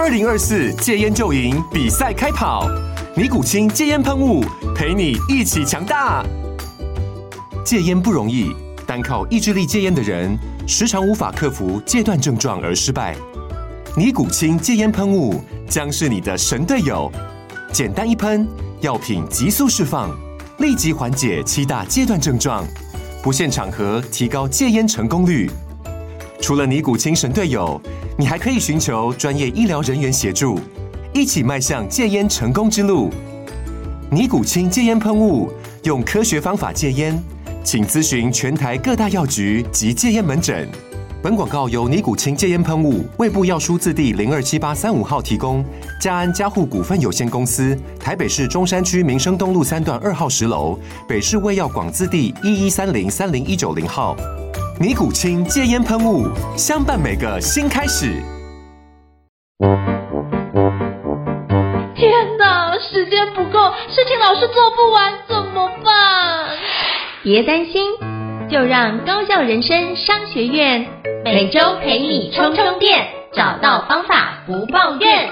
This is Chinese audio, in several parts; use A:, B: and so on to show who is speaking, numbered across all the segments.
A: 2024戒烟就赢比赛开跑，尼古清戒烟喷雾陪你一起强大。戒烟不容易，单靠意志力戒烟的人，时常无法克服戒断症状而失败。尼古清戒烟喷雾将是你的神队友，简单一喷，药品急速释放，立即缓解7大戒断症状，不限场合提高戒烟成功率。除了尼古清神队友，你还可以寻求专业医疗人员协助，一起迈向戒烟成功之路。尼古清戒烟喷雾，用科学方法戒烟，请咨询全台各大药局及戒烟门诊。本广告由尼古清戒烟喷雾、卫部药书字第027835号提供，嘉安嘉护股份有限公司，台北市中山区民生东路3段2号10楼，北市卫药广字第1130-30190号。尼古清戒烟喷雾，相伴每个新开始。
B: 天哪，时间不够，事情老是做不完，怎么办？
C: 别担心，就让高效人生商学院每周陪你充充电，找到方法不抱怨。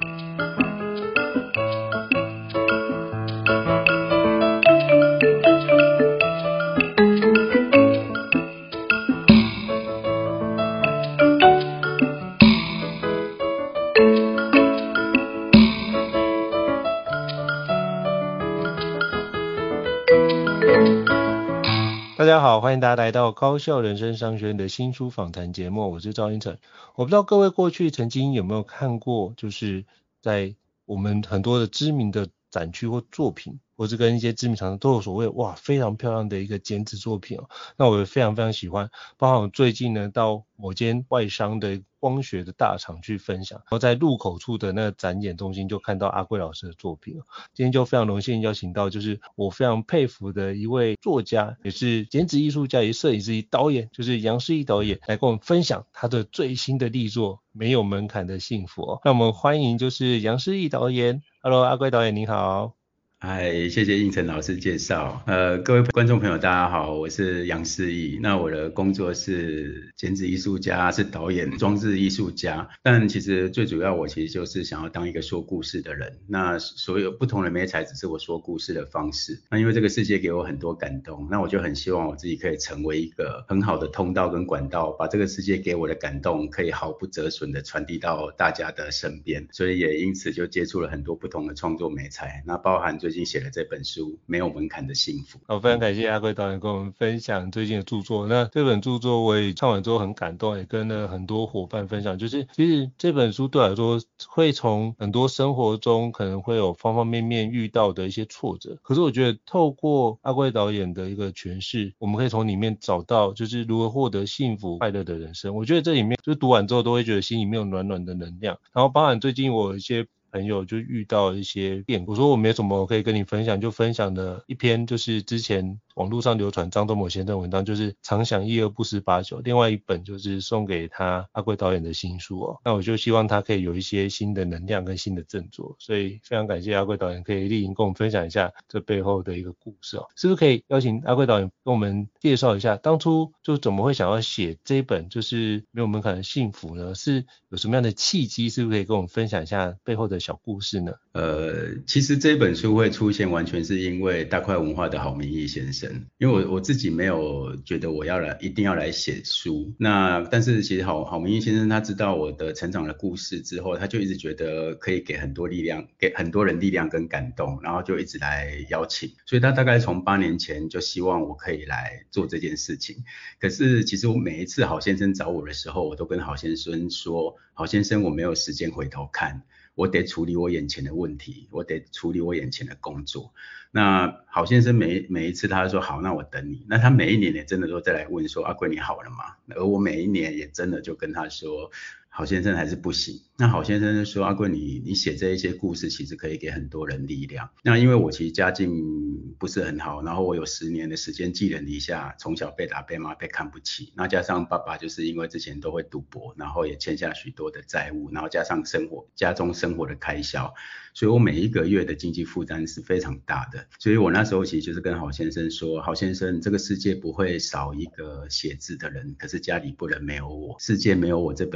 D: 大家好，欢迎大家来到高效人生商学院的新书访谈节目，我是赵英成。我不知道各位过去曾经有没有看过，就是在我们很多的知名的展区或作品，或是跟一些知名厂商都有所谓非常漂亮的一个剪纸作品哦。那我也非常非常喜欢，包括我最近呢到某间外商的光学的大厂去分享，然后在入口处的那个展演中心就看到阿贵老师的作品哦。今天就非常荣幸邀请到就是我非常佩服的一位作家，也是剪纸艺术家，也是摄影师、导演，就是杨世义导演来跟我们分享他的最新的力作《没有门槛的幸福》哦。那我们欢迎就是杨世义导演。Hello， 阿贵导演您好。
E: 嗨，谢谢应成老师介绍。各位观众朋友大家好，我是杨世义。那我的工作是剪纸艺术家，是导演、装置艺术家。但其实最主要我其实就是想要当一个说故事的人。那所有不同的媒材只是我说故事的方式。那因为这个世界给我很多感动，那我就很希望我自己可以成为一个很好的通道跟管道，把这个世界给我的感动可以毫不折损的传递到大家的身边。所以也因此就接触了很多不同的创作媒材，那包含最近写了这本书《没有门槛的幸福》。
D: 非常感谢阿贵导演跟我们分享最近的著作。那这本著作我也看完之后很感动，也跟了很多伙伴分享，就是其实这本书对我来说会从很多生活中可能会有方方面面遇到的一些挫折，可是我觉得透过阿贵导演的一个诠释，我们可以从里面找到就是如何获得幸福快乐的人生。我觉得这里面就是读完之后都会觉得心里面有暖暖的能量。然后包含最近我有一些朋友就遇到一些变故，说我没有什么可以跟你分享，就分享了一篇就是之前网络上流传张忠谋先生的文章，就是常想一而不思89，另外一本就是送给他阿贵导演的新书哦。那我就希望他可以有一些新的能量跟新的振作，所以非常感谢阿贵导演可以莅临跟我们分享一下这背后的一个故事哦。是不是可以邀请阿贵导演跟我们介绍一下当初就怎么会想要写这一本就是没有门槛的幸福呢？是有什么样的契机？是不是可以跟我们分享一下背后的小故事呢？
E: 其实这本书会出现完全是因为大块文化的郝明义先生，因为我自己没有觉得我一定要来写书，但是其实郝明义先生他知道我的成长的故事之后，他就一直觉得可以给很多力量，给很多人力量跟感动，然后就一直来邀请，所以他大概从8年前就希望我可以来做这件事情。可是其实我每一次郝先生找我的时候，我都跟郝先生说，郝先生我没有时间回头看，我得处理我眼前的问题，我得处理我眼前的工作。那郝先生每一次他说好，那我等你。那他每一年也真的都再来问说，阿贵你好了吗？而我每一年也真的就跟他说，郝先生还是不行。那郝先生就说，阿贵你写这一些故事其实可以给很多人力量。那因为我其实家境不是很好，然后我有10年的时间寄人篱下，从小被打被骂被看不起，那加上爸爸就是因为之前都会赌博，然后也欠下许多的债务，然后加上家中生活的开销，所以我每一个月的经济负担是非常大的。所以我那时候其实就是跟郝先生说，郝先生这个世界不会少一个写字的人，可是家里不能没有我，世界没有我这本书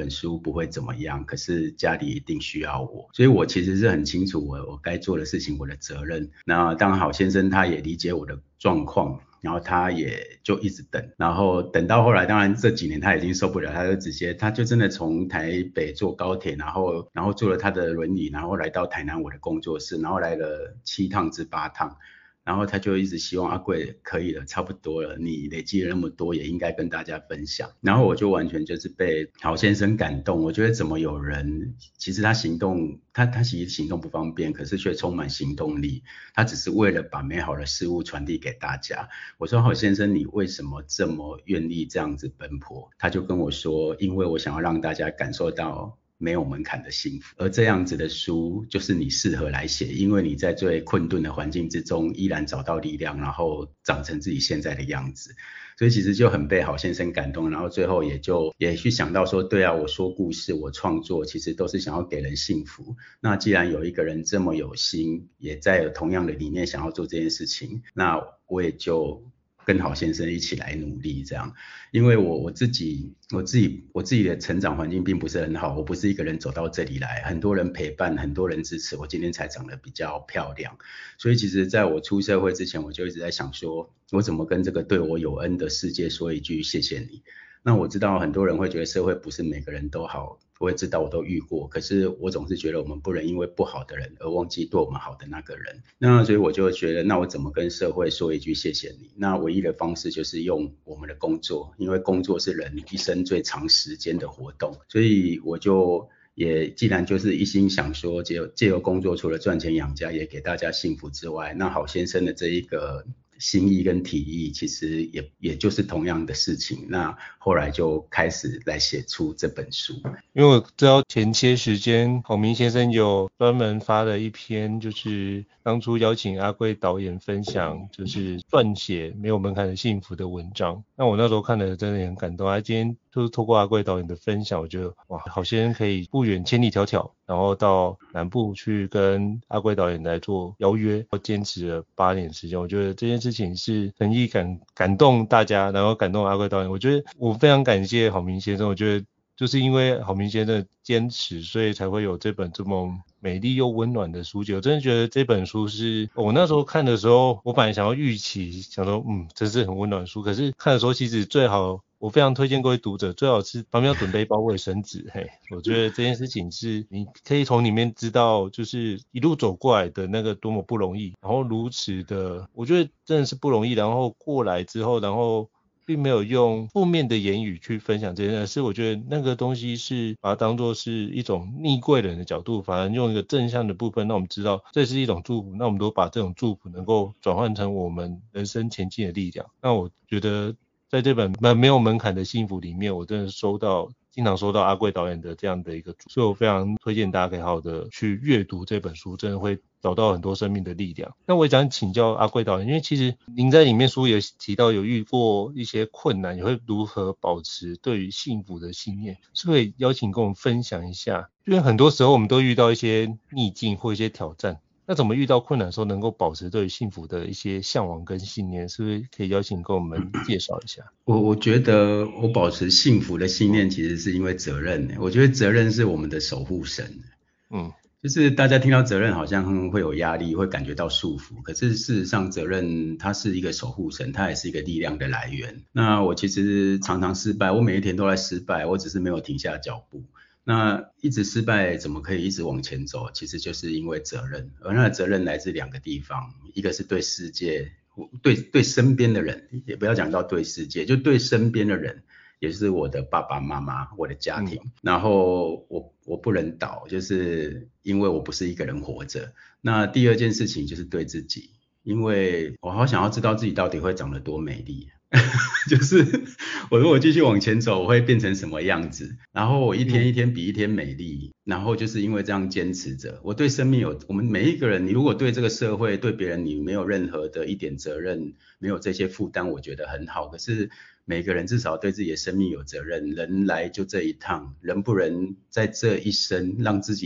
E: 不会怎么样，可是家里一定需要我，所以我其实是很清楚我该做的事情，我的责任。那当然郝先生他也理解我的状况，然后他也就一直等，然后等到后来，当然这几年他已经受不了，他就真的从台北坐高铁，然后坐了他的轮椅，然后来到台南我的工作室，然后来了7趟至8趟。然后他就一直希望阿贵可以了，差不多了，你累积了那么多，也应该跟大家分享。然后我就完全就是被郝先生感动，我觉得怎么有人，其实他行动，他其实行动不方便，可是却充满行动力，他只是为了把美好的事物传递给大家。我说郝先生，你为什么这么愿意这样子奔波？他就跟我说，因为我想要让大家感受到没有门槛的幸福，而这样子的书就是你适合来写，因为你在最困顿的环境之中依然找到力量，然后长成自己现在的样子。所以其实就很被郝先生感动，然后最后也去想到说，对啊，我说故事，我创作，其实都是想要给人幸福。那既然有一个人这么有心，也在有同样的理念想要做这件事情，那我也就跟郝先生一起来努力这样。因为我自己的成长环境并不是很好，我不是一个人走到这里来，很多人陪伴，很多人支持，我今天才长得比较漂亮。所以其实在我出社会之前，我就一直在想说，我怎么跟这个对我有恩的世界说一句谢谢你。那我知道很多人会觉得社会不是每个人都好，我也知道我都遇过，可是我总是觉得我们不能因为不好的人而忘记对我们好的那个人。那所以我就觉得，那我怎么跟社会说一句谢谢你？那唯一的方式就是用我们的工作，因为工作是人一生最长时间的活动，所以我就也既然就是一心想说借由工作除了赚钱养家，也给大家幸福之外，那郝先生的这一个心意跟提议其实也就是同样的事情。那后来就开始来写出这本书。
D: 因为我知道前些时间郝明先生有专门发了一篇，就是当初邀请阿贵导演分享就是撰写没有门槛的幸福的文章。那我那时候看了真的很感动，他今天就是透过阿贵导演的分享，我觉得哇，郝先生可以不远千里迢迢，然后到南部去跟阿贵导演来做邀约，坚持了8年时间。我觉得这件事情是诚意感动大家，然后感动阿贵导演。我觉得我非常感谢郝明先生，我觉得就是因为郝明先生的坚持，所以才会有这本这么美丽又温暖的书籍。我真的觉得这本书是我那时候看的时候，我本来想要预期，想说真是很温暖的书，可是看的时候其实最好，我非常推荐各位读者最好是旁边要准备一包卫生纸。我觉得这件事情是你可以从里面知道，就是一路走过来的那个多么不容易，然后如此的，我觉得真的是不容易，然后过来之后，然后并没有用负面的言语去分享这件事，我觉得那个东西是把它当作是一种逆贵人的角度，反而用一个正向的部分，那我们知道这是一种祝福，那我们都把这种祝福能够转换成我们人生前进的力量。那我觉得在这本没有门槛的幸福里面，我真的经常收到阿贵导演的这样的一个，所以我非常推荐大家可以好好的去阅读这本书，真的会找到很多生命的力量。那我也想请教阿贵导演，因为其实您在里面书也提到有遇过一些困难，也会如何保持对于幸福的信念，是不是可以邀请跟我们分享一下？因为很多时候我们都遇到一些逆境或一些挑战，那怎么遇到困难的时候能够保持对于幸福的一些向往跟信念，是不是可以邀请跟我们介绍一下？
E: 我觉得我保持幸福的信念其实是因为责任。我觉得责任是我们的守护神。就是大家听到责任好像会有压力，会感觉到束缚，可是事实上责任它是一个守护神，它也是一个力量的来源。那我其实常常失败，我每一天都在失败，我只是没有停下脚步。那一直失败怎么可以一直往前走？其实就是因为责任，而那个责任来自2个地方，一个是对世界，对身边的人，也不要讲到对世界，就对身边的人，也是我的爸爸妈妈，我的家庭。然后我不能倒，就是因为我不是一个人活着。那第2件事情就是对自己，因为我好想要知道自己到底会长得多美丽。就是我如果继续往前走，我会变成什么样子？然后我一天一天比一天美丽，然后就是因为这样坚持着，我对生命我们每一个人，你如果对这个社会对别人你没有任何的一点责任，没有这些负担，我觉得很好。可是每个人至少对自己的生命有责任，人来就这一趟，人不能在这一生让自己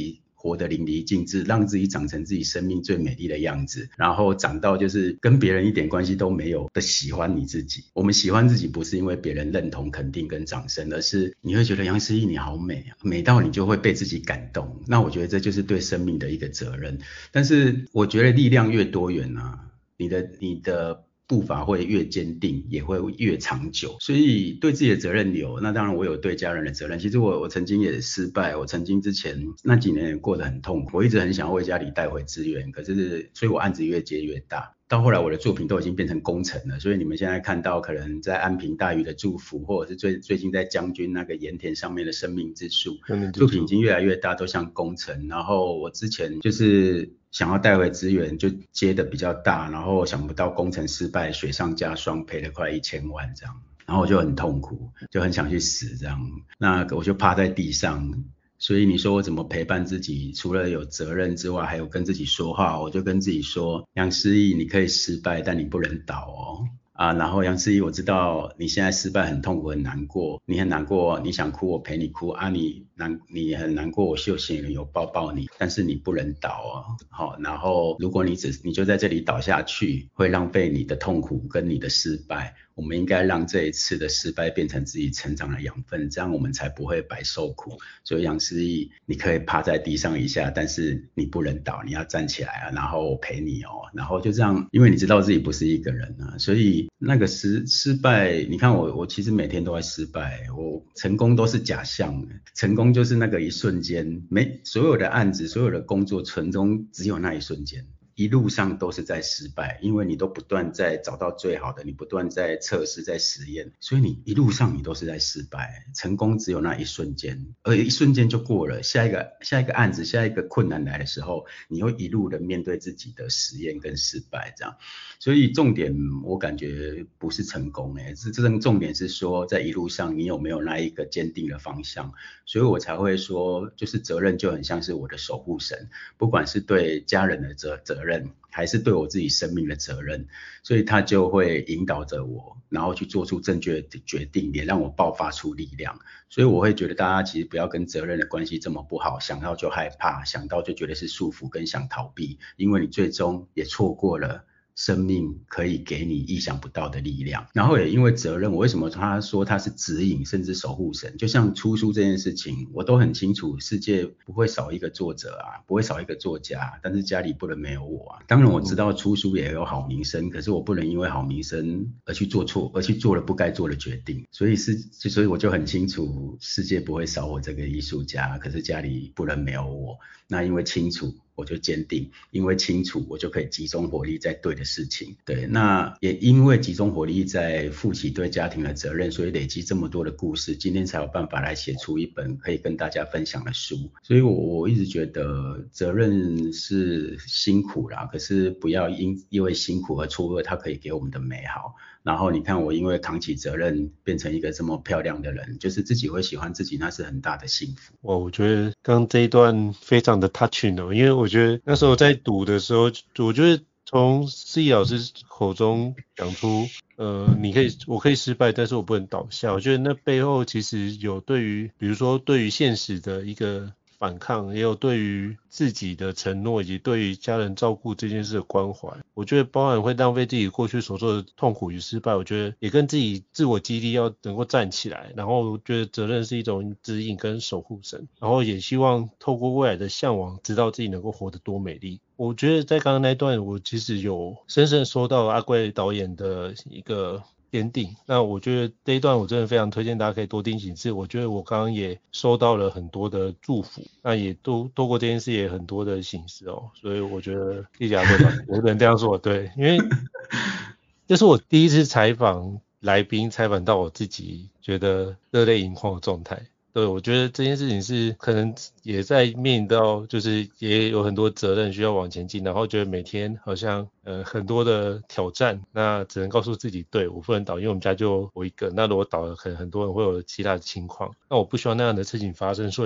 E: 活得淋漓尽致，让自己长成自己生命最美丽的样子，然后长到就是跟别人一点关系都没有的喜欢你自己。我们喜欢自己不是因为别人认同肯定跟掌声，而是你会觉得杨思逸你好美啊，美到你就会被自己感动。那我觉得这就是对生命的一个责任。但是我觉得力量越多元啊，你的步伐会越坚定，也会越长久。所以对自己的责任有，那当然我有对家人的责任。其实我曾经也失败，我曾经之前那几年也过得很痛苦，我一直很想要为家里带回资源，可是所以我案子越接越大。到后来我的作品都已经变成工程了，所以你们现在看到可能在安平大鱼的祝福，或者是最近在将军那个盐田上面的生命之树，作品已经越来越大，都像工程。然后我之前就是想要带回资源，就接的比较大，然后想不到工程失败，雪上加霜，赔了快1000万这样，然后我就很痛苦，就很想去死这样。那我就趴在地上。所以你说我怎么陪伴自己，除了有责任之外，还有跟自己说话，我就跟自己说，杨思逸你可以失败，但你不能倒哦。然后杨思逸，我知道你现在失败很痛苦很难过，你很难过，你想哭我陪你哭啊，你很难过，我秀心有抱抱你，但是你不能倒哦。好，然后如果你就在这里倒下去，会浪费你的痛苦跟你的失败。我们应该让这一次的失败变成自己成长的养分，这样我们才不会白受苦。所以杨思逸，你可以趴在地上一下，但是你不能倒，你要站起来啊，然后我陪你哦，然后就这样，因为你知道自己不是一个人啊，所以那个失败，你看我其实每天都在失败，我成功都是假象，成功就是那个一瞬间，所有的案子，所有的工作成功只有那一瞬间。一路上都是在失败，因为你都不断在找到最好的，你不断在测试在实验，所以你一路上你都是在失败，成功只有那一瞬间，而一瞬间就过了，下一个案子下一个困难来的时候，你会一路的面对自己的实验跟失败这样。所以重点我感觉不是成功这重点是说在一路上你有没有那一个坚定的方向。所以我才会说就是责任就很像是我的守护神，不管是对家人的责任还是对我自己生命的责任，所以他就会引导着我，然后去做出正确的决定，也让我爆发出力量。所以我会觉得大家其实不要跟责任的关系这么不好，想到就害怕，想到就觉得是束缚跟想逃避，因为你最终也错过了生命可以给你意想不到的力量。然后也因为责任，我为什么他说他是指引甚至守护神，就像出书这件事情，我都很清楚世界不会少一个作者啊，不会少一个作家，但是家里不能没有我啊。当然我知道出书也有好名声，可是我不能因为好名声而去做了不该做的决定。所以我就很清楚世界不会少我这个艺术家，可是家里不能没有我。那因为清楚我就坚定，因为清楚我就可以集中火力在对的事情。对，那也因为集中火力在负起对家庭的责任，所以累积这么多的故事，今天才有办法来写出一本可以跟大家分享的书。所以我一直觉得责任是辛苦啦，可是不要因为辛苦而错过它可以给我们的美好。然后你看我因为扛起责任变成一个这么漂亮的人，就是自己会喜欢自己，那是很大的幸福。
D: 我觉得刚这一段非常的 touching 哦，因为我觉得那时候在读的时候，我觉得从思逸老师口中讲出我可以失败，但是我不能倒下。我觉得那背后其实有比如说对于现实的一个反抗，也有对于自己的承诺，以及对于家人照顾这件事的关怀。我觉得包含会浪费自己过去所做的痛苦与失败，我觉得也跟自己自我激励要能够站起来。然后我觉得责任是一种指引跟守护神，然后也希望透过未来的向往，知道自己能够活得多美丽。我觉得在刚刚那一段，我其实有深深收到阿贵导演的一个坚定。那我觉得这一段我真的非常推荐大家可以多听几次。我觉得我刚刚也收到了很多的祝福，那也都透过这件事也很多的省思哦。所以我觉得谢谢阿贵导演，我只能这样说，对，因为这是我第一次采访来宾，采访到我自己觉得热泪盈眶的状态。对，我觉得这件事情是可能也在面临到就是也有很多责任需要往前进，然后觉得每天好像很多的挑战，那只能告诉自己对我不能倒，因为我们家就我一个，那如果倒了可能很多人会有其他的情况，那我不希望那样的事情发生，所以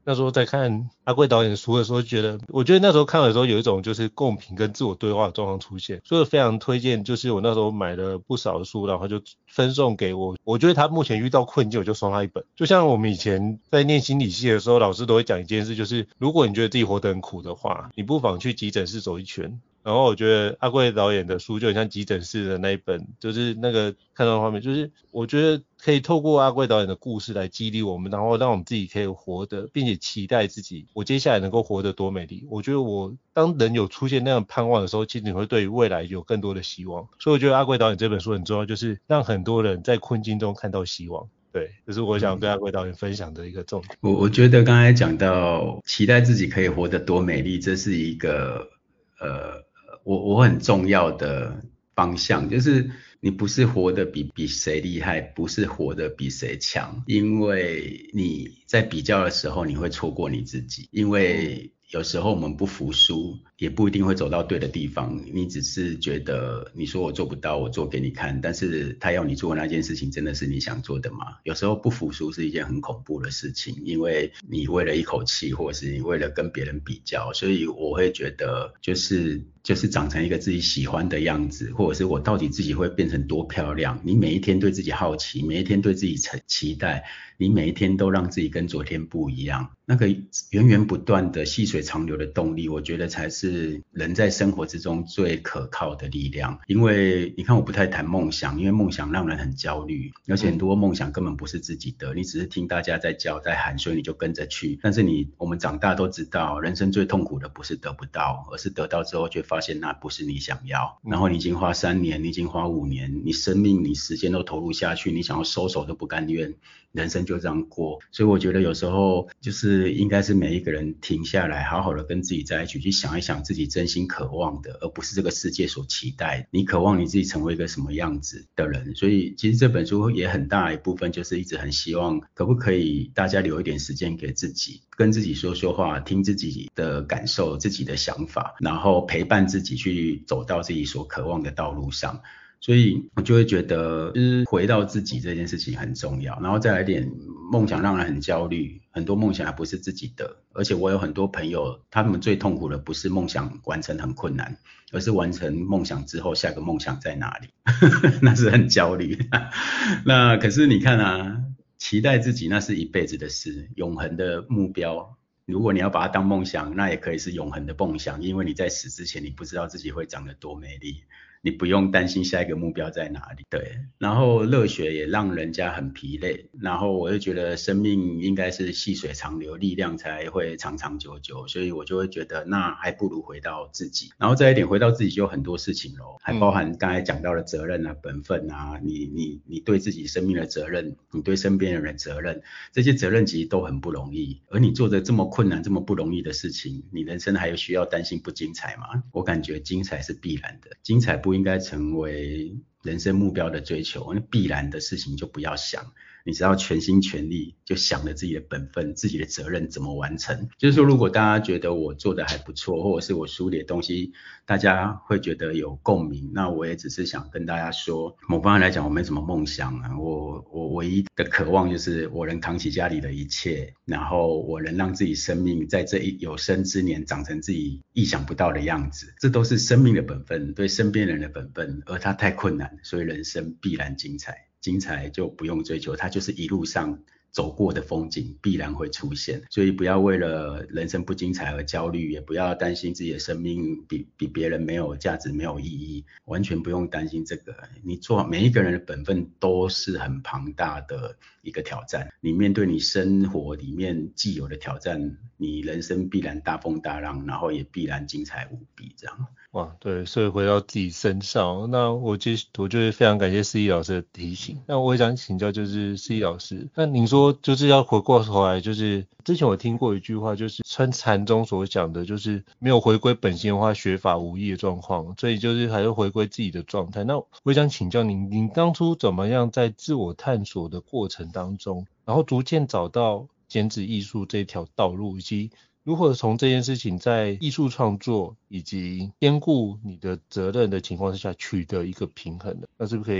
D: 那时候在看阿贵导演的书的时候，我觉得那时候看的时候有一种就是共频跟自我对话的状况出现，所以非常推荐，就是我那时候买了不少的书，然后就分送给我觉得他目前遇到困境，我就送他一本。就像我们以前在念心理系的时候，老师都会讲一件事，就是如果你觉得自己活得很苦的话，你不妨去急诊室走一圈。然后我觉得阿贵导演的书就很像急诊室的那一本，就是那个看到的画面，就是我觉得可以透过阿贵导演的故事来激励我们，然后让我们自己可以活得，并且期待自己我接下来能够活得多美丽。我觉得当人有出现那样盼望的时候，其实你会对于未来有更多的希望。所以我觉得阿贵导演这本书很重要，就是让很多人在困境中看到希望。对，这是我想跟阿贵导演分享的一个重点。
E: 我觉得刚才讲到期待自己可以活得多美丽，这是一个我很重要的方向，就是你不是活得比谁厉害，不是活得比谁强，因为你在比较的时候你会错过你自己，因为有时候我们不服输，也不一定会走到对的地方，你只是觉得你说我做不到，我做给你看，但是他要你做的那件事情真的是你想做的吗？有时候不服输是一件很恐怖的事情，因为你为了一口气，或者是你为了跟别人比较，所以我会觉得就是长成一个自己喜欢的样子，或者是我到底自己会变成多漂亮，你每一天对自己好奇，每一天对自己期待，你每一天都让自己跟昨天不一样，那个源源不断的细水长流的动力，我觉得才是人在生活之中最可靠的力量。因为你看我不太谈梦想，因为梦想让人很焦虑，而且很多梦想根本不是自己的，你只是听大家在叫在喊，所以你就跟着去。但是我们长大都知道，人生最痛苦的不是得不到，而是得到之后却发现那不是你想要，然后你已经花3年，你已经花5年，你生命你时间都投入下去，你想要收手都不甘愿，人生就这样过。所以我觉得有时候就是应该是每一个人停下来，好好的跟自己在一起，去想一想自己真心渴望的，而不是这个世界所期待。你渴望你自己成为一个什么样子的人？所以其实这本书也很大一部分就是一直很希望，可不可以大家留一点时间给自己，跟自己说说话，听自己的感受，自己的想法，然后陪伴自己去走到自己所渴望的道路上。所以我就会觉得就是回到自己这件事情很重要，然后再来点梦想让人很焦虑，很多梦想还不是自己的，而且我有很多朋友，他们最痛苦的不是梦想完成很困难，而是完成梦想之后下个梦想在哪里那是很焦虑那可是你看啊，期待自己那是一辈子的事，永恒的目标，如果你要把它当梦想，那也可以是永恒的梦想，因为你在死之前你不知道自己会长得多美丽，你不用担心下一个目标在哪里。对，然后热血也让人家很疲累，然后我就觉得生命应该是细水长流，力量才会长长久久，所以我就会觉得那还不如回到自己。然后再一点回到自己就有很多事情咯，还包含刚才讲到的责任啊，本分啊，你对自己生命的责任，你对身边人的责任，这些责任其实都很不容易，而你做的这么困难这么不容易的事情，你人生还有需要担心不精彩吗？我感觉精彩是必然的，精彩不应该成为人生目标的追求，那必然的事情就不要想，你只要全心全力就想着自己的本分，自己的责任怎么完成。就是说如果大家觉得我做的还不错，或者是我书里的东西大家会觉得有共鸣，那我也只是想跟大家说，某方面来讲我没什么梦想啊，我唯一的渴望就是我能扛起家里的一切，然后我能让自己生命在这一有生之年长成自己意想不到的样子，这都是生命的本分，对身边人的本分，而它太困难，所以人生必然精彩，精彩就不用追求，它就是一路上走过的风景必然会出现，所以不要为了人生不精彩而焦虑，也不要担心自己的生命比别人没有价值没有意义，完全不用担心这个。你做每一个人的本分都是很庞大的一个挑战，你面对你生活里面既有的挑战，你人生必然大风大浪，然后也必然精彩无比这样。
D: 哇，对，所以回到自己身上，那我就是非常感谢思怡老师的提醒。那我也想请教，就是思怡老师，那您说就是要回过头来，就是之前我听过一句话，就是禅中所讲的，就是没有回归本心的话，学法无益的状况，所以就是还是回归自己的状态。那我也想请教您当初怎么样在自我探索的过程当中，然后逐渐找到剪纸艺术这条道路，以及如何从这件事情在艺术创作以及兼顾你的责任的情况之下取得一个平衡的？那是不是可以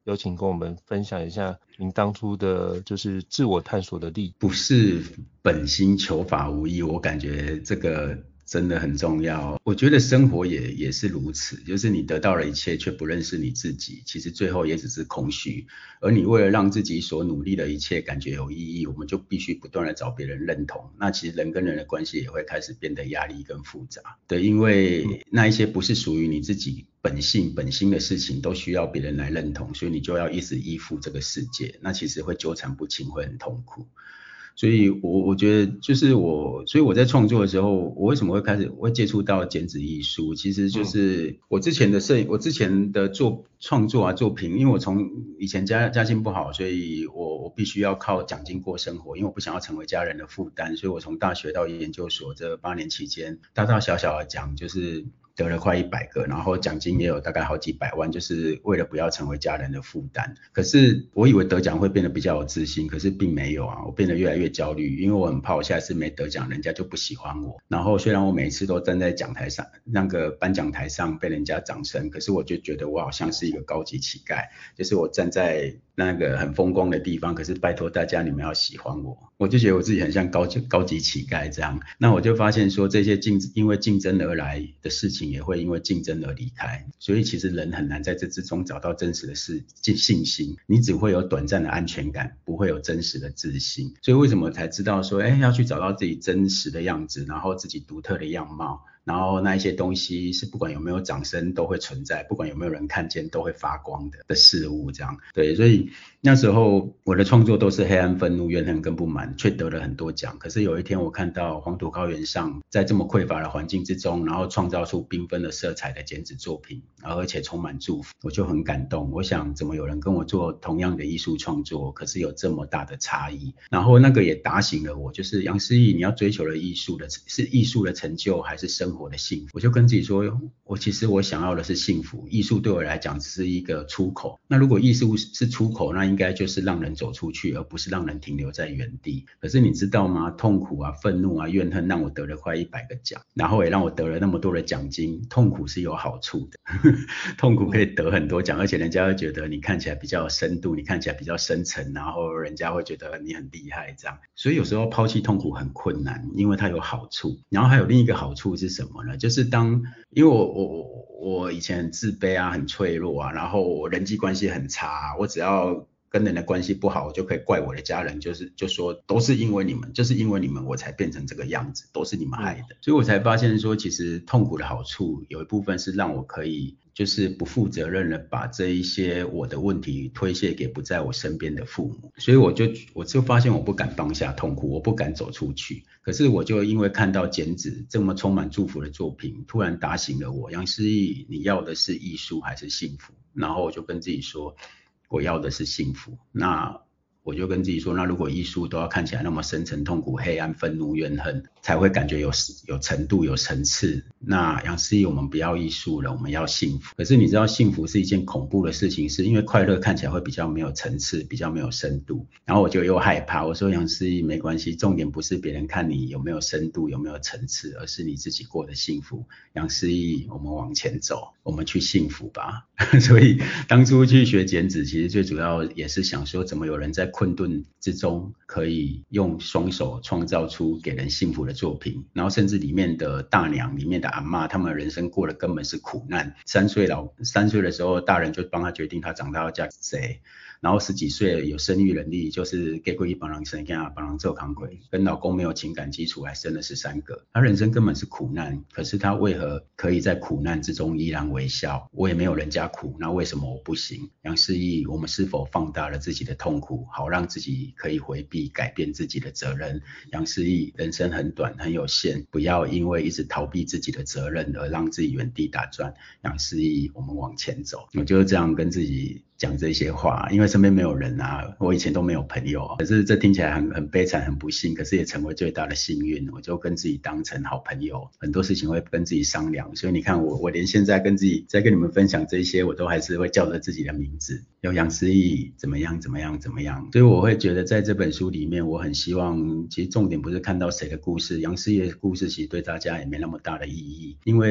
D: 有请跟我们分享一下您当初的就是自我探索的历程。
E: 不是本心求法无益，我感觉这个真的很重要。我觉得生活也是如此，就是你得到了一切却不认识你自己，其实最后也只是空虚。而你为了让自己所努力的一切感觉有意义，我们就必须不断的找别人认同。那其实人跟人的关系也会开始变得压力跟复杂。对，因为那一些不是属于你自己本心的事情都需要别人来认同，所以你就要一直依附这个世界，那其实会纠缠不清，会很痛苦。所以我觉得就是所以我在创作的时候，我为什么会接触到剪纸艺术，其实就是我之前的创作啊作品，因为我从以前家境不好，所以我必须要靠奖金过生活，因为我不想要成为家人的负担，所以我从大学到研究所这8年期间，大大小小的奖就是得了快100个，然后奖金也有大概好几百万，就是为了不要成为家人的负担。可是我以为得奖会变得比较有自信，可是并没有啊，我变得越来越焦虑，因为我很怕我下一次没得奖，人家就不喜欢我。然后虽然我每次都站在讲台上，那个颁奖台上被人家掌声，可是我就觉得我好像是一个高级乞丐，就是我站在那个很风光的地方，可是拜托大家你们要喜欢我，我就觉得我自己很像高级乞丐这样。那我就发现说这些因为竞争而来的事情也会因为竞争而离开，所以其实人很难在这之中找到真实的信心，你只会有短暂的安全感，不会有真实的自信。所以为什么才知道说要去找到自己真实的样子，然后自己独特的样貌，然后那一些东西是不管有没有掌声都会存在，不管有没有人看见都会发光的事物这样。对，所以那时候我的创作都是黑暗、愤怒、怨恨跟不满，却得了很多奖。可是有一天我看到黄土高原上在这么匮乏的环境之中，然后创造出缤纷的色彩的剪纸作品，而且充满祝福，我就很感动。我想怎么有人跟我做同样的艺术创作，可是有这么大的差异。然后那个也打醒了我，就是杨思义，你要追求的是艺术的成就还是生活的幸福？我就跟自己说，其实我想要的是幸福，艺术对我来讲只是一个出口。那如果艺术是出口，那应该就是让人走出去，而不是让人停留在原地。可是你知道吗？痛苦啊、愤怒啊、怨恨让我得了快100个奖，然后也让我得了那么多的奖金。痛苦是有好处的痛苦可以得很多奖，而且人家会觉得你看起来比较有深度，你看起来比较深沉，然后人家会觉得你很厉害这样。所以有时候抛弃痛苦很困难，因为它有好处。然后还有另一个好处是什么呢？就是因为我以前很自卑啊，很脆弱啊，然后我人际关系很差，我只要跟人的关系不好，我就可以怪我的家人，就说都是因为你们，就是因为你们我才变成这个样子，都是你们害的。所以我才发现说，其实痛苦的好处有一部分是让我可以就是不负责任的把这一些我的问题推卸给不在我身边的父母。所以我就发现我不敢放下痛苦，我不敢走出去。可是我就因为看到剪纸这么充满祝福的作品，突然打醒了我，杨思义，你要的是艺术还是幸福？然后我就跟自己说，我要的是幸福。那我就跟自己说，那如果艺术都要看起来那么深沉、痛苦、黑暗、愤怒、怨恨，才会感觉有程度、有层次，那杨思义，我们不要艺术了，我们要幸福。可是你知道幸福是一件恐怖的事情，是因为快乐看起来会比较没有层次，比较没有深度。然后我就又害怕，我说杨思义没关系，重点不是别人看你有没有深度、有没有层次，而是你自己过得幸福。杨思义，我们往前走，我们去幸福吧所以当初去学剪纸，其实最主要也是想说，怎么有人在困顿之中可以用双手创造出给人幸福的作品。然后甚至里面的大娘、里面的阿嬷，他们人生过的根本是苦难。3岁的时候，大人就帮他决定他长大要嫁谁，然后10几岁有生育能力，就是给过一帮人生，帮人做扛鬼，跟老公没有情感基础，还生了13个。他人生根本是苦难，可是他为何可以在苦难之中依然微笑？我也没有人家苦，那为什么我不行？杨思义，我们是否放大了自己的痛苦，好让自己可以回避改变自己的责任？杨思义，人生很短很有限，不要因为一直逃避自己的责任而让自己原地打转。杨思义，我们往前走。我就这样跟自己讲这些话，因为身边没有人啊，我以前都没有朋友，可是这听起来很悲惨很不幸，可是也成为最大的幸运。我就跟自己当成好朋友，很多事情会跟自己商量。所以你看我连现在跟自己在跟你们分享这些，我都还是会叫着自己的名字，有杨思义怎么样怎么样怎么样。所以我会觉得在这本书里面，我很希望其实重点不是看到谁的故事，杨思义的故事其实对大家也没那么大的意义，因为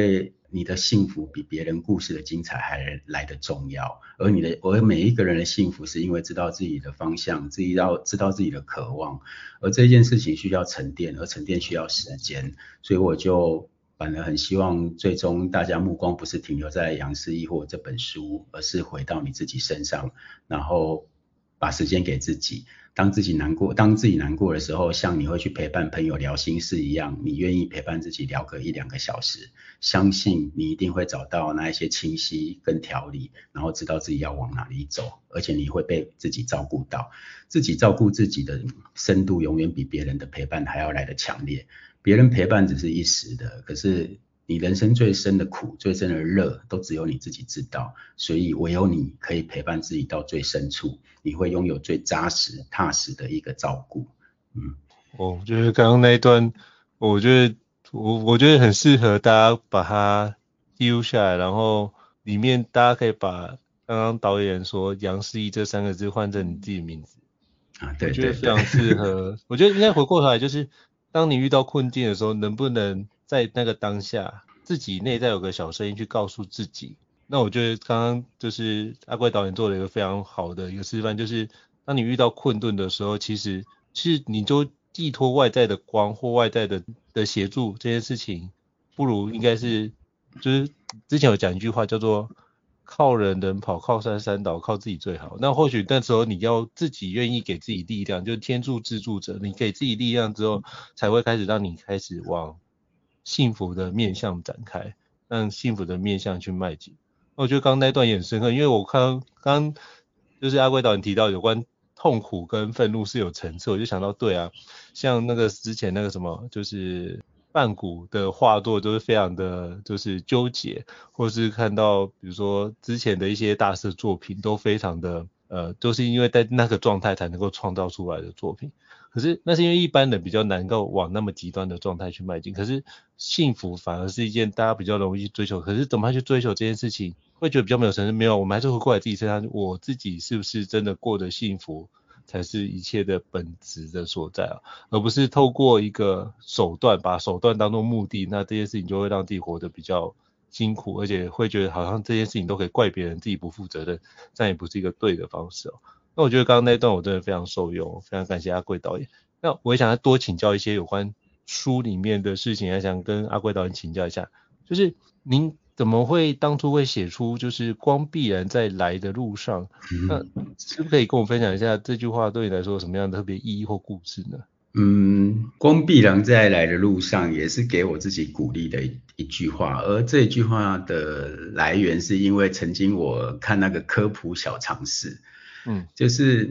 E: 你的幸福比别人故事的精彩还来得重要，而每一个人的幸福是因为知道自己的方向，知道自己的渴望，而这件事情需要沉淀，而沉淀需要时间，所以我就反而很希望最终大家目光不是停留在杨思逸或这本书，而是回到你自己身上，然后把时间给自己。当自己难过的时候，像你会去陪伴朋友聊心事一样，你愿意陪伴自己聊个1-2个小时，相信你一定会找到那一些清晰跟条理，然后知道自己要往哪里走，而且你会被自己照顾到。自己照顾自己的深度永远比别人的陪伴还要来得强烈。别人陪伴只是一时的，可是你人生最深的苦、最深的热都只有你自己知道，所以唯有你可以陪伴自己到最深处，你会拥有最扎实踏实的一个照顾。
D: 我觉得刚刚那一段，我觉得很适合大家把它记录下来，然后里面大家可以把刚刚导演说杨思逸这3个字换成你自己的名字
E: 对，
D: 我觉得非常适合。我觉得应该回过头来，就是当你遇到困境的时候，能不能在那个当下自己内在有个小声音去告诉自己。那我觉得刚刚就是阿贵导演做了一个非常好的一个示范，就是当你遇到困顿的时候，其实你就寄托外在的光或外在的协助这件事情，不如应该是就是之前有讲一句话叫做靠人人跑，靠山山倒，靠自己最好。那或许那时候你要自己愿意给自己力量，就是天助自助者，你给自己力量之后，才会开始让你开始往幸福的面向展开，让幸福的面向去迈进。我觉得刚刚那段也很深刻，因为我看刚就是阿贵导演提到有关痛苦跟愤怒是有层次，我就想到对啊，像那个之前那个什么就是梵谷的画作都是非常的就是纠结，或是看到比如说之前的一些大师作品都非常的都是因为在那个状态才能够创造出来的作品。可是那是因为一般人比较难够往那么极端的状态去迈进，可是幸福反而是一件大家比较容易去追求，可是怎么去追求这件事情会觉得比较没有层次，没有，我们还是回过来自己身上，我自己是不是真的过得幸福才是一切的本质的所在啊，而不是透过一个手段把手段当作目的，那这件事情就会让自己活得比较辛苦，而且会觉得好像这件事情都可以怪别人，自己不负责任，这样也不是一个对的方式哦。那我觉得刚刚那一段我真的非常受用，非常感谢阿贵导演。那我也想要多请教一些有关书里面的事情，还想跟阿贵导演请教一下，就是您怎么会当初会写出就是光必然在来的路上，那是不是可以跟我分享一下这句话对你来说有什么样的特别意义或故事呢？
E: 光必然在来的路上也是给我自己鼓励的一句话，而这句话的来源是因为曾经我看那个科普小常识，就是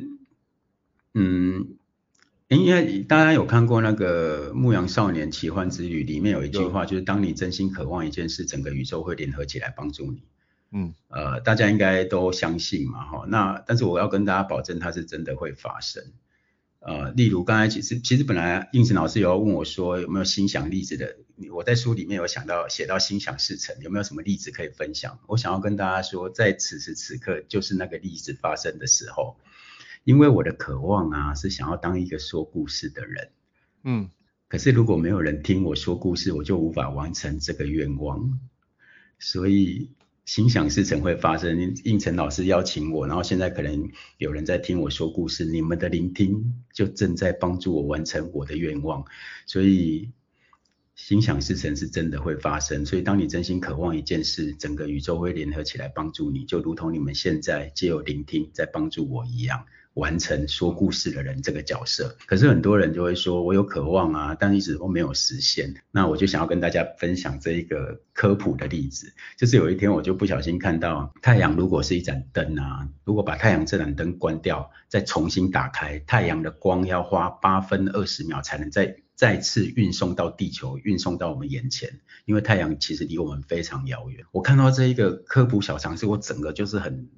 E: 因为大家有看过那个《牧羊少年奇幻之旅》，里面有一句话，就是当你真心渴望一件事，整个宇宙会联合起来帮助你。大家应该都相信嘛，那但是我要跟大家保证，它是真的会发生。例如刚才其实本来应成老师有要问我说有没有心想例子的，我在书里面有写到心想事成，有没有什么例子可以分享？我想要跟大家说，在此时此刻就是那个例子发生的时候。因为我的渴望啊，是想要当一个说故事的人。可是如果没有人听我说故事，我就无法完成这个愿望。所以心想事成会发生。应成老师邀请我，然后现在可能有人在听我说故事，你们的聆听就正在帮助我完成我的愿望。所以心想事成是真的会发生，所以当你真心渴望一件事，整个宇宙会联合起来帮助你，就如同你们现在藉由聆听在帮助我一样，完成说故事的人这个角色。可是很多人就会说我有渴望啊，但一直都没有实现。那我就想要跟大家分享这一个科普的例子，就是有一天我就不小心看到太阳如果是一盏灯啊，如果把太阳这盏灯关掉再重新打开，太阳的光要花8分20秒才能再次运送到地球，运送到我们眼前，因为太阳其实离我们非常遥远。我看到这一个科普小常识，我整个就是很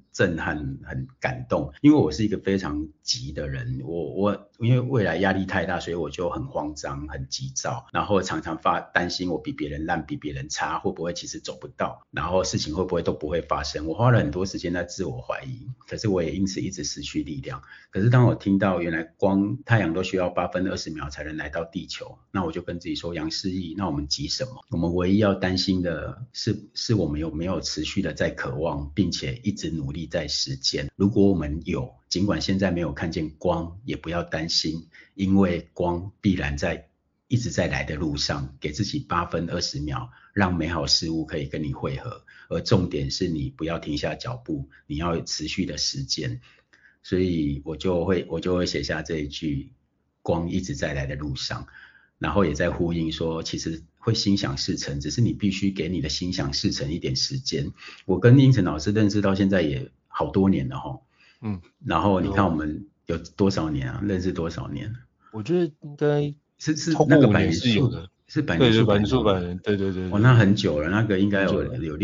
E: 震撼很感动，因为我是一个非常急的人，我因为未来压力太大，所以我就很慌张很急躁，然后常常担心我比别人烂比别人差，会不会其实走不到，然后事情会不会都不会发生，我花了很多时间在自我怀疑，可是我也因此一直失去力量。可是当我听到原来光太阳都需要8分20秒才能来到地球，那我就跟自己说，杨诗逸，那我们急什么？我们唯一要担心的是我们有没有持续的在渴望，并且一直努力在实践。如果我们有，尽管现在没有看见光，也不要担心，因为光必然一直在来的路上，给自己8分20秒，让美好事物可以跟你汇合。而重点是你不要停下脚步，你要持续的实践。所以我就会写下这一句，光一直在来的路上，然后也在呼应说，其实会心想事成，只是你必须给你的心想事成一点时间。我跟英成老师认识到现在也好多年了齁，然后你看我们有多少年啊？认识多少年？
D: 我觉得应该
E: 是
D: 超过
E: 那个
D: 5年是有的，
E: 是百年树
D: 百年，对，
E: 那很久了，那个应该有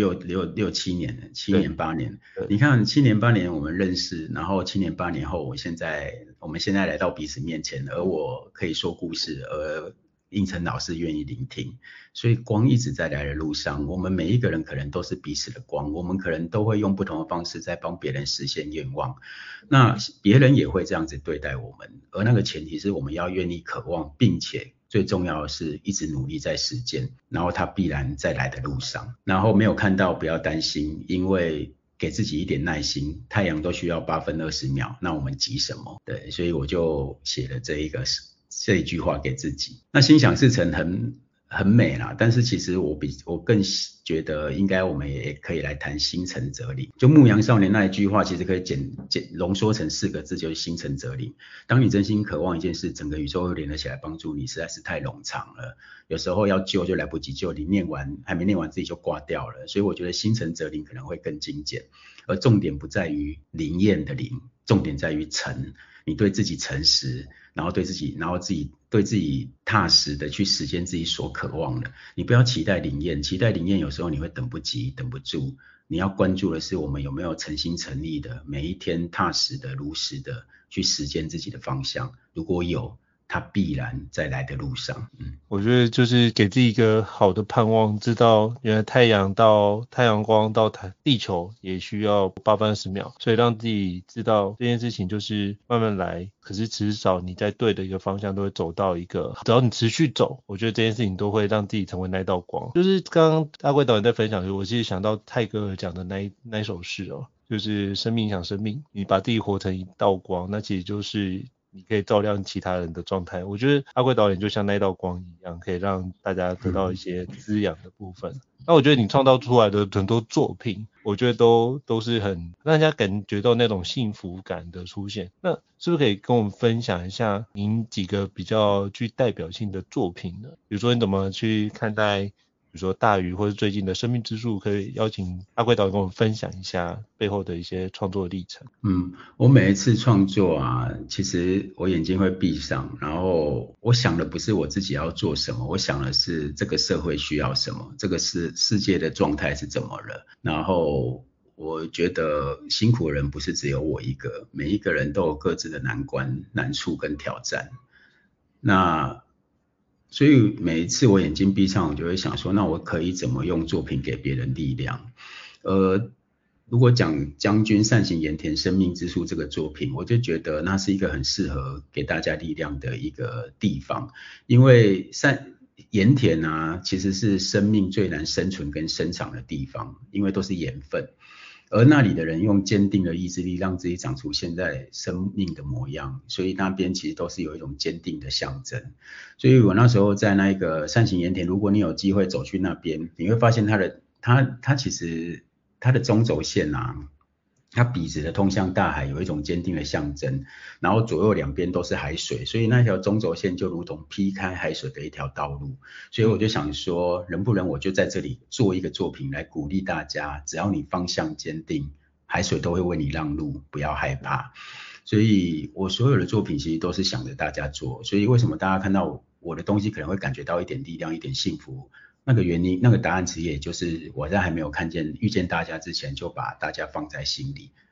E: 6、7年了，7年8年。你看7年8年我们认识，然后7年8年后，我们现在来到彼此面前，而我可以说故事，而英成老师愿意聆听，所以光一直在来的路上，我们每一个人可能都是彼此的光，我们可能都会用不同的方式在帮别人实现愿望，那别人也会这样子对待我们，而那个前提是我们要愿意渴望，并且最重要的是一直努力在实践，然后它必然在来的路上。然后没有看到不要担心，因为给自己一点耐心，太阳都需要8分20秒，那我们急什么？对，所以我就写了这一句话给自己。那心想事成很美啦，但是其实我更觉得应该我们也可以来谈心诚则灵。就牧羊少年那一句话，其实可以浓缩成4个字，就是心诚则灵。当你真心渴望一件事，整个宇宙会连得起来帮助你，实在是太冗长了。有时候要救就来不及救，你还没念完自己就挂掉了。所以我觉得心诚则灵可能会更精简，而重点不在于灵验的灵，重点在于诚。你对自己诚实，然后对自己踏实的去实现自己所渴望的。你不要期待灵验，期待灵验有时候你会等不及等不住。你要关注的是我们有没有诚心诚意的每一天踏实的如实的去实践自己的方向。如果有，它必然在来的路上。
D: 我觉得就是给自己一个好的盼望，知道原来太阳光到地球也需要8分20秒，所以让自己知道这件事情就是慢慢来，可是至少你在对的一个方向都会走到一个，只要你持续走，我觉得这件事情都会让自己成为那道光。就是刚刚阿贵导演在分享的时候，我其实想到泰戈尔讲的那一首诗哦，就是生命影响生命，你把自己活成一道光，那其实就是你可以照亮其他人的状态。我觉得阿贵导演就像那道光一样，可以让大家得到一些滋养的部分。那我觉得你创造出来的很多作品，我觉得都是很让人家感觉到那种幸福感的出现。那是不是可以跟我们分享一下您几个比较具代表性的作品呢？比如说你怎么去看待比如说大鱼或是最近的生命之树，可以邀请阿贵导演跟我们分享一下背后的一些创作历程。
E: 我每一次创作啊，其实我眼睛会闭上，然后我想的不是我自己要做什么，我想的是这个社会需要什么，这个世界的状态是怎么了。然后我觉得辛苦的人不是只有我一个，每一个人都有各自的难关、难处跟挑战。所以每一次我眼睛闭上，我就会想说，那我可以怎么用作品给别人力量？如果讲将军善行盐田生命之树这个作品，我就觉得那是一个很适合给大家力量的一个地方，因为盐田啊，其实是生命最难生存跟生长的地方，因为都是盐分。而那里的人用坚定的意志力让自己长出现在生命的模样，所以那边其实都是有一种坚定的象征。所以我那时候在那个善行盐田，如果你有机会走去那边，你会发现它其实它的中轴线啊，它笔直的通向大海，有一种坚定的象征，然后左右两边都是海水，所以那条中轴线就如同劈开海水的一条道路。所以我就想说，能不能我就在这里做一个作品来鼓励大家，只要你方向坚定，海水都会为你让路，不要害怕。所以我所有的作品其实都是想着大家做，所以为什么大家看到我的东西可能会感觉到一点力量，一点幸福，那个原因，那个答案其实也就是我在还没有遇见大家之前，就把大家放在心里。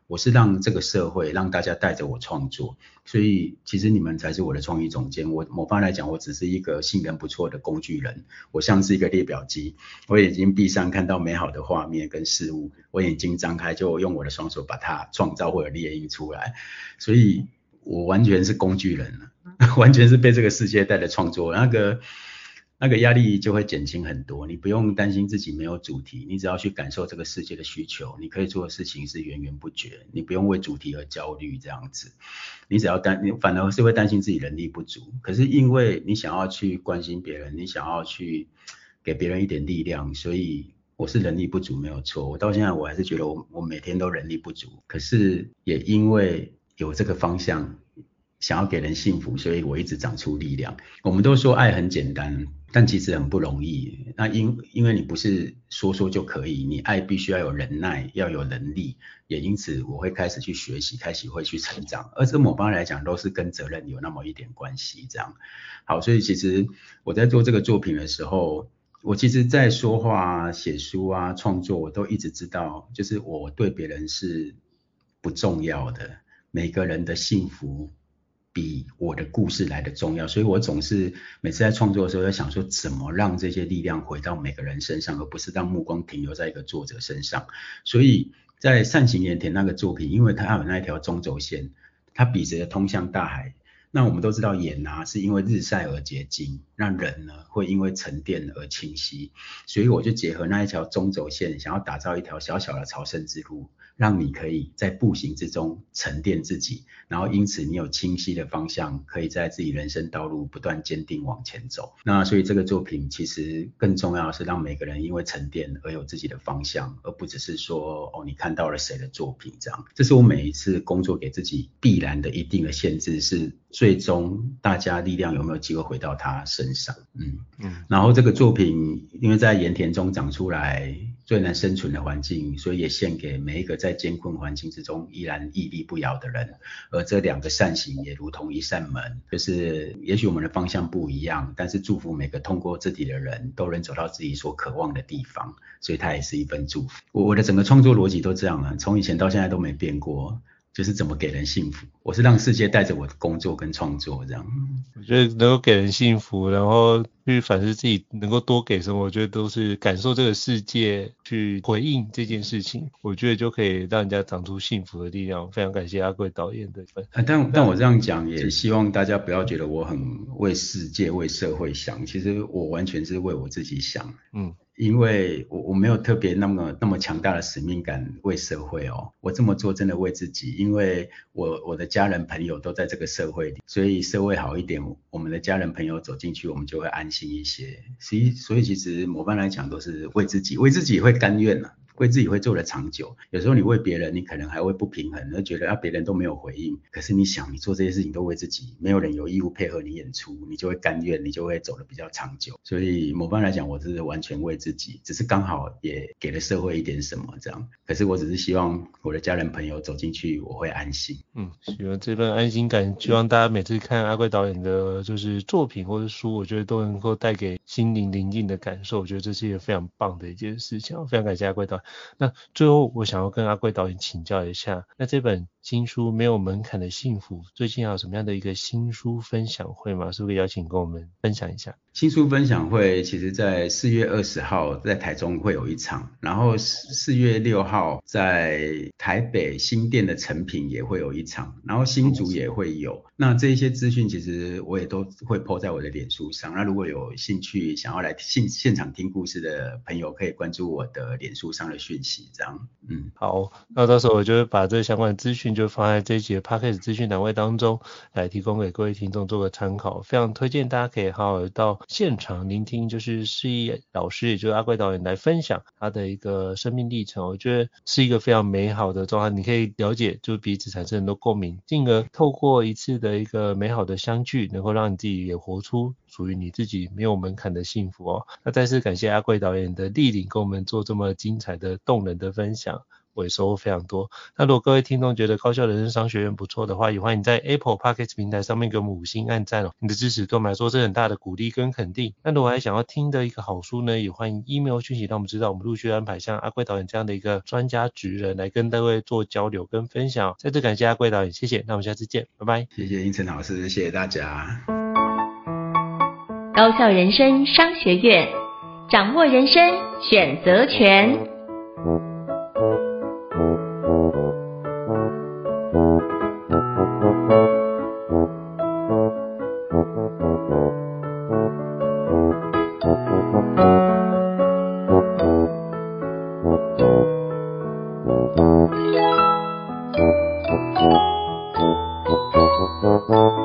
E: 我是让这个社会让大家带着我创作，所以其实你们才是我的创意总监。我某方面来讲，我只是一个性能不错的工具人，我像是一个列表机，我眼睛闭上看到美好的画面跟事物，我眼睛张开就用我的双手把它创造或者列印出来，所以我完全是工具人了，完全是被这个世界带着创作，那个压力就会减轻很多，你不用担心自己没有主题，你只要去感受这个世界的需求，你可以做的事情是源源不绝，你不用为主题而焦虑这样子，你反而是会担心自己能力不足，可是因为你想要去关心别人，你想要去给别人一点力量，所以我是能力不足没有错，我到现在我还是觉得我每天都能力不足，可是也因为有这个方向想要给人幸福，所以我一直长出力量。我们都说爱很简单，但其实很不容易。那因为你不是说就可以，你爱必须要有忍耐，要有能力。也因此我会开始去学习，开始会去成长。而这某方面来讲，都是跟责任有那么一点关系。这样好，所以其实我在做这个作品的时候，我其实在说话啊、写书啊、创作，我都一直知道，就是我对别人是不重要的，每个人的幸福比我的故事来的重要，所以我总是每次在创作的时候在想说，怎么让这些力量回到每个人身上，而不是让目光停留在一个作者身上。所以在善行盐田那个作品，因为它有那一条中轴线，它笔直的通向大海。那我们都知道盐啊是因为日晒而结晶，那人呢会因为沉淀而清晰，所以我就结合那一条中轴线，想要打造一条小小的朝圣之路，让你可以在步行之中沉淀自己，然后因此你有清晰的方向，可以在自己人生道路不断坚定往前走。那所以这个作品其实更重要的是让每个人因为沉淀而有自己的方向，而不只是说你看到了谁的作品这样。这是我每一次工作给自己必然的一定的限制，是最终大家力量有没有机会回到他身上。然后这个作品因为在盐田中长出来最难生存的环境，所以也献给每一个在艰困环境之中依然屹立不摇的人。而这两个善行也如同一扇门，就是也许我们的方向不一样，但是祝福每个通过这里的人都能走到自己所渴望的地方，所以它也是一份祝福。我的整个创作逻辑都这样了，从以前到现在都没变过，就是怎么给人幸福。我是让世界带着我的工作跟创作这样。
D: 我觉得能够给人幸福，然后去反思自己能够多给什么，我觉得都是感受这个世界，去回应这件事情，我觉得就可以让人家长出幸福的力量。非常感谢阿贵导演的分享。
E: 但我这样讲也希望大家不要觉得我很为世界为社会想，其实我完全是为我自己想。因为我没有特别那么强大的使命感为社会我这么做真的为自己，因为我的家人朋友都在这个社会里，所以社会好一点，我们的家人朋友走进去，我们就会安心一些。所以其实某方来讲都是为自己也会甘愿啊，为自己会做得长久。有时候你为别人，你可能还会不平衡，就觉得别人都没有回应。可是你想，你做这些事情都为自己，没有人有义务配合你演出，你就会甘愿，你就会走得比较长久。所以某方来讲，我是完全为自己，只是刚好也给了社会一点什么这样。可是我只是希望我的家人朋友走进去，我会安心。
D: 希望这份安心感，希望大家每次看阿贵导演的就是作品或者书，我觉得都能够带给心灵宁静的感受。我觉得这是一个非常棒的一件事情。非常感谢阿贵导演。那最后我想要跟阿贵导演请教一下，那这本新书没有门槛的幸福，最近有什么样的一个新书分享会吗？是不是可以邀请跟我们分享一下？
E: 新书分享会其实在4月20号在台中会有一场，然后4月6号在台北新店的诚品也会有一场，然后新竹也会有。那这一些资讯其实我也都会 po 在我的脸书上，那如果有兴趣想要来现场听故事的朋友，可以关注我的脸书上的讯息这样。
D: 好，那到时候我就会把这相关的资讯就放在这一集的 Podcast 资讯栏位当中来提供给各位听众做个参考。非常推荐大家可以好好到现场聆听，就是释义老师也就是阿贵导演来分享他的一个生命历程，我觉得是一个非常美好的状态。你可以了解就彼此产生很多共鸣，进而透过一次的一个美好的相聚，能够让你自己也活出属于你自己没有门槛的幸福那再次感谢阿贵导演的莅临，跟我们做这么精彩的动人的分享。 我也收获非常多。那如果各位听众觉得高效人生商学院不错的话，也欢迎在 Apple Podcast 平台上面给我们5星按赞哦，你的支持对我们来说是很大的鼓励跟肯定。那如果还想要听的一个好书呢，也欢迎 email 讯息让我们知道，我们陆续安排像阿贵导演这样的一个专家职人来跟各位做交流跟分享。再次感谢阿贵导演，谢谢，那我们下次见，拜拜。
E: 谢谢英成老师，谢谢大家。
C: 高效人生商学院，掌握人生选择权。
F: Thank you.